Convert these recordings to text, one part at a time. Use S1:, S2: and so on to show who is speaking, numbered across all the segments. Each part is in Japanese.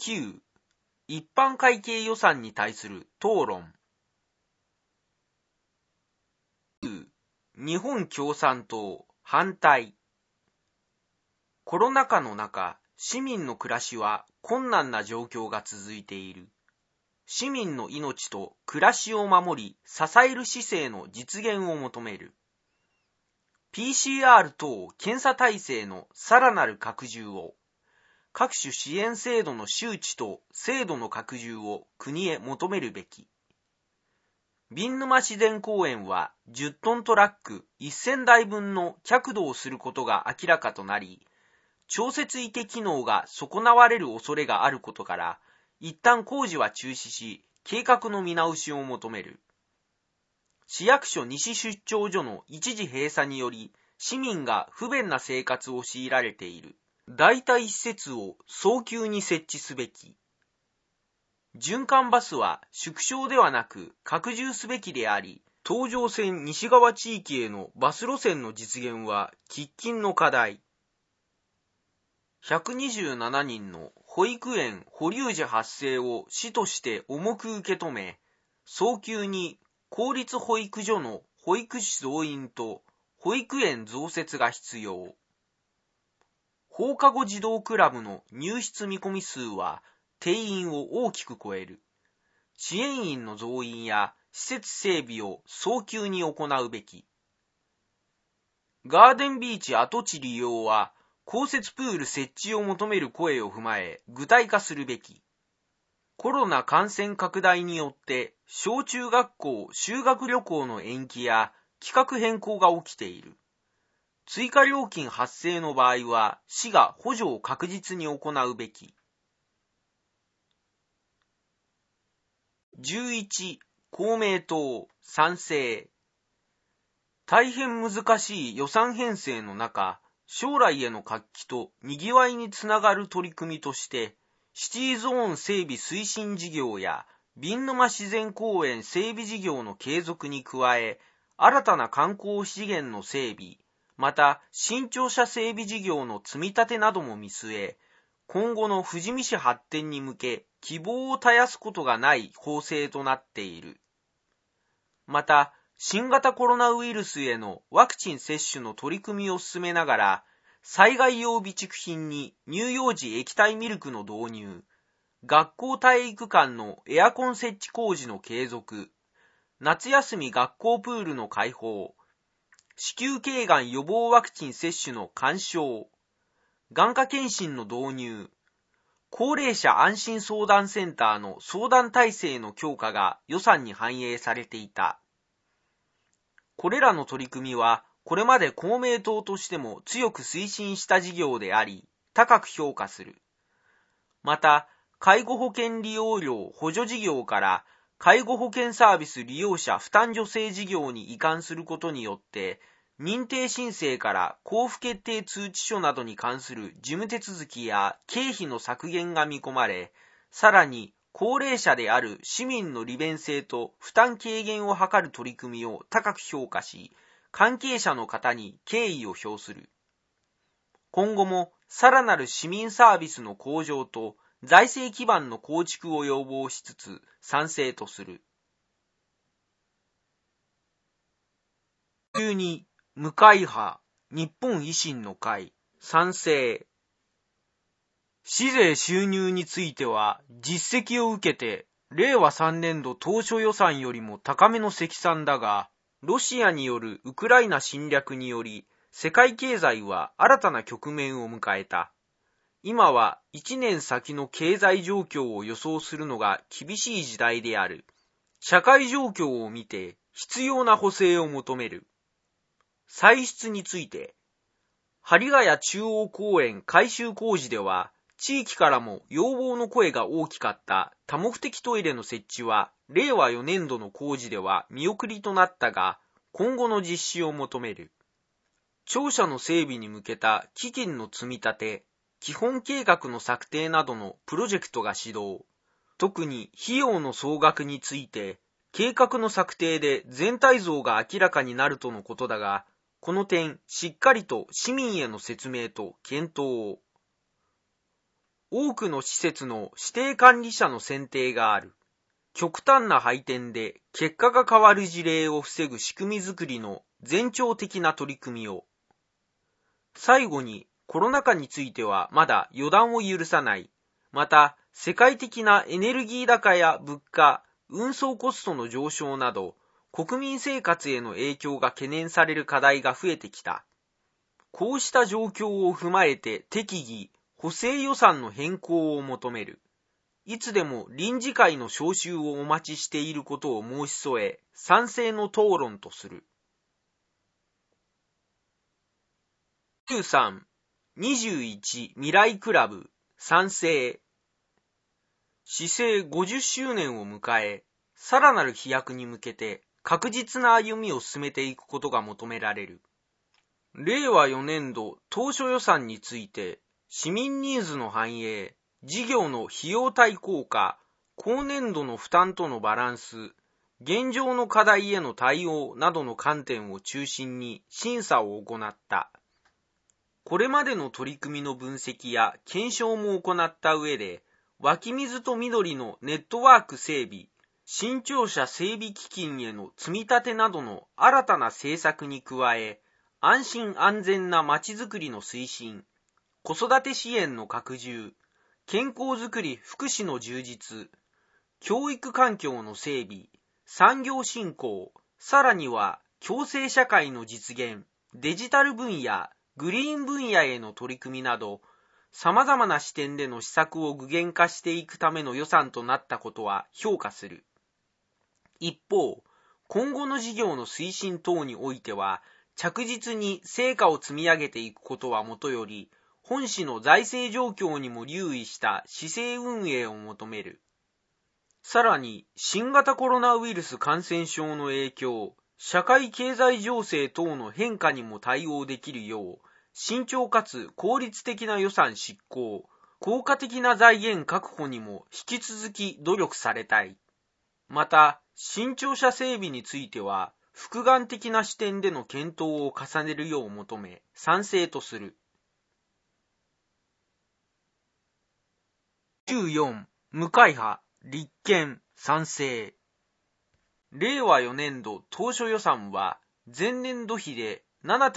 S1: 9、一般会計予算に対する討論。10、日本共産党反対。コロナ禍の中、市民の暮らしは困難な状況が続いている。市民の命と暮らしを守り、支える市政の実現を求める。PCR 等検査体制のさらなる拡充を、各種支援制度の周知と制度の拡充を国へ求めるべき。瓶沼自然公園は10トントラック1000台分の脚動をすることが明らかとなり、調節池機能が損なわれる恐れがあることから、一旦工事は中止し、計画の見直しを求める。市役所西出張所の一時閉鎖により、市民が不便な生活を強いられている。代替施設を早急に設置すべき。循環バスは縮小ではなく拡充すべきであり、東上線西側地域へのバス路線の実現は喫緊の課題。127人の保育園保留児発生を市として重く受け止め、早急に公立保育所の保育士増員と保育園増設が必要。放課後児童クラブの入室見込み数は定員を大きく超える。支援員の増員や施設整備を早急に行うべき。ガーデンビーチ跡地利用は公設プール設置を求める声を踏まえ具体化するべき。コロナ感染拡大によって小中学校修学旅行の延期や企画変更が起きている。追加料金発生の場合は市が補助を確実に行うべき。11、公明党賛成。大変難しい予算編成の中、将来への活気と賑わいにつながる取り組みとして、シティゾーン整備推進事業や瓶沼自然公園整備事業の継続に加え、新たな観光資源の整備、また新庁舎整備事業の積み立てなども見据え、今後の富士見市発展に向け希望を絶やすことがない法制となっている。また、新型コロナウイルスへのワクチン接種の取り組みを進めながら、災害用備蓄品に乳幼児液体ミルクの導入、学校体育館のエアコン設置工事の継続、夏休み学校プールの開放、子宮頸がん予防ワクチン接種の勧奨、眼科検診の導入、高齢者安心相談センターの相談体制の強化が予算に反映されていた。これらの取り組みは、これまで公明党としても強く推進した事業であり、高く評価する。また、介護保険利用料補助事業から介護保険サービス利用者負担助成事業に移管することによって、認定申請から交付決定通知書などに関する事務手続きや経費の削減が見込まれ、さらに高齢者である市民の利便性と負担軽減を図る取り組みを高く評価し、関係者の方に敬意を表する。今後もさらなる市民サービスの向上と財政基盤の構築を要望しつつ賛成とする。12、無会派、日本維新の会、賛成。市税収入については実績を受けて、令和3年度当初予算よりも高めの積算だが、ロシアによるウクライナ侵略により、世界経済は新たな局面を迎えた。今は1年先の経済状況を予想するのが厳しい時代である。社会状況を見て必要な補正を求める。歳出について、針ヶ谷中央公園改修工事では、地域からも要望の声が大きかった多目的トイレの設置は、令和4年度の工事では見送りとなったが、今後の実施を求める。庁舎の整備に向けた基金の積み立て、基本計画の策定などのプロジェクトが始動。特に費用の総額について、計画の策定で全体像が明らかになるとのことだが、この点、しっかりと市民への説明と検討を。 多くの施設の指定管理者の選定がある。極端な配点で結果が変わる事例を防ぐ仕組みづくりの前兆的な取り組みを。最後に、コロナ禍についてはまだ予断を許さない。また、世界的なエネルギー高や物価、運送コストの上昇など、国民生活への影響が懸念される課題が増えてきた。こうした状況を踏まえて適宜、補正予算の変更を求める。いつでも臨時会の招集をお待ちしていることを申し添え、賛成の討論とする。13、21未来クラブ、賛成。市政50周年を迎え、さらなる飛躍に向けて確実な歩みを進めていくことが求められる。令和4年度当初予算について、市民ニーズの反映、事業の費用対効果、後年度の負担とのバランス、現状の課題への対応などの観点を中心に審査を行った。これまでの取り組みの分析や検証も行った上で、湧き水と緑のネットワーク整備、新庁舎整備基金への積み立てなどの新たな政策に加え、安心安全なまちづくりの推進、子育て支援の拡充、健康づくり福祉の充実、教育環境の整備、産業振興、さらには共生社会の実現、デジタル分野、グリーン分野への取り組みなど、様々な視点での施策を具現化していくための予算となったことは評価する。一方、今後の事業の推進等においては、着実に成果を積み上げていくことはもとより、本市の財政状況にも留意した市政運営を求める。さらに、新型コロナウイルス感染症の影響、社会経済情勢等の変化にも対応できるよう、慎重かつ効率的な予算執行、効果的な財源確保にも引き続き努力されたい。また、新庁舎整備については、複眼的な視点での検討を重ねるよう求め、賛成とする。14、無会派、立憲、賛成。令和4年度当初予算は前年度比で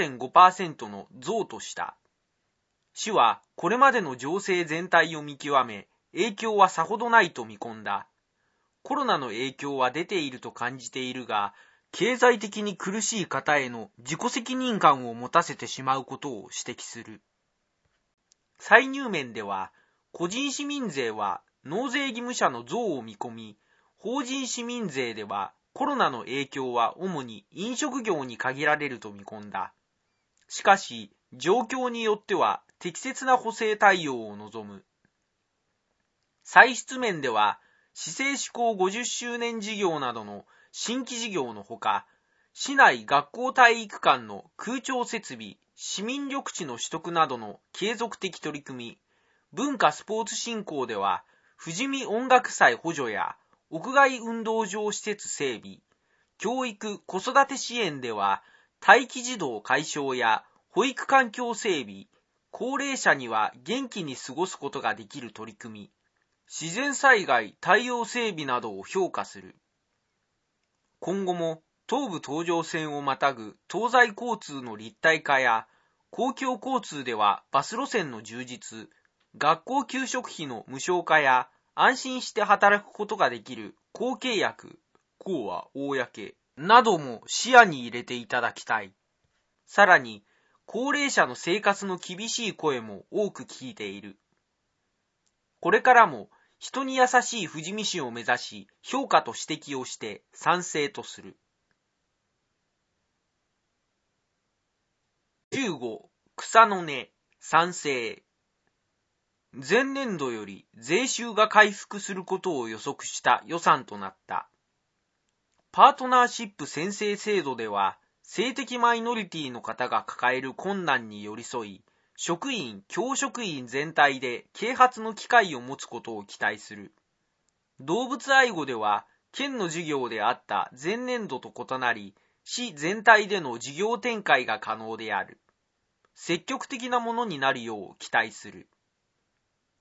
S1: 7.5% の増とした。市はこれまでの情勢全体を見極め、影響はさほどないと見込んだ。コロナの影響は出ていると感じているが、経済的に苦しい方への自己責任感を持たせてしまうことを指摘する。歳入面では、個人市民税は納税義務者の増を見込み、法人市民税ではコロナの影響は主に飲食業に限られると見込んだ。しかし、状況によっては適切な補正対応を望む。歳出面では、市政施行50周年事業などの新規事業のほか、市内学校体育館の空調設備、市民緑地の取得などの継続的取り組み、文化スポーツ振興では、富士見音楽祭補助や屋外運動場施設整備、教育・子育て支援では、待機児童解消や保育環境整備、高齢者には元気に過ごすことができる取り組み、自然災害対応整備などを評価する。今後も東武東上線をまたぐ東西交通の立体化や、公共交通ではバス路線の充実、学校給食費の無償化や、安心して働くことができる公契約、公は公なども視野に入れていただきたい。さらに、高齢者の生活の厳しい声も多く聞いている。これからも人に優しい富士見市を目指し、評価と指摘をして賛成とする。15、草の根、賛成。前年度より税収が回復することを予測した予算となった。パートナーシップ宣誓制度では、性的マイノリティの方が抱える困難に寄り添い、職員・教職員全体で啓発の機会を持つことを期待する。動物愛護では、県の事業であった前年度と異なり、市全体での事業展開が可能である。積極的なものになるよう期待する。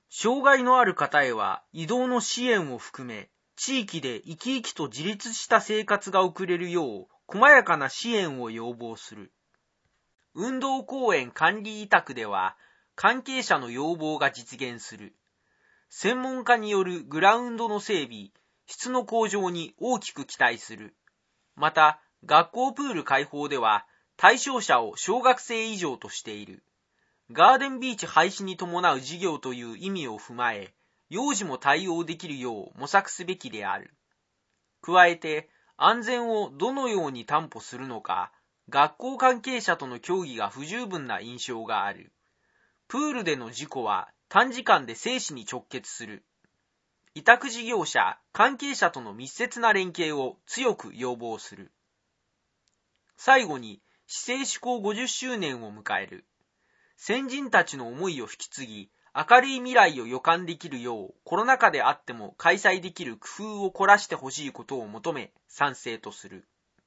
S1: 障害のある方へは移動の支援を含め、地域で生き生きと自立した生活が送れるよう、細やかな支援を要望する。運動公園管理委託では、関係者の要望が実現する。専門家によるグラウンドの整備、質の向上に大きく期待する。また、学校プール開放では、対象者を小学生以上としている。ガーデンビーチ廃止に伴う事業という意味を踏まえ、幼児も対応できるよう模索すべきである。加えて、安全をどのように担保するのか、学校関係者との協議が不十分な印象がある。プールでの事故は短時間で生死に直結する。委託事業者、関係者との密接な連携を強く要望する。最後に、市政施行50周年を迎える。先人たちの思いを引き継ぎ、明るい未来を予感できるよう、コロナ禍であっても開催できる工夫を凝らしてほしいことを求め、賛成とする。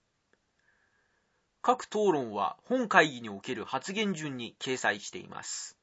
S1: 各討論は本会議における発言順に掲載しています。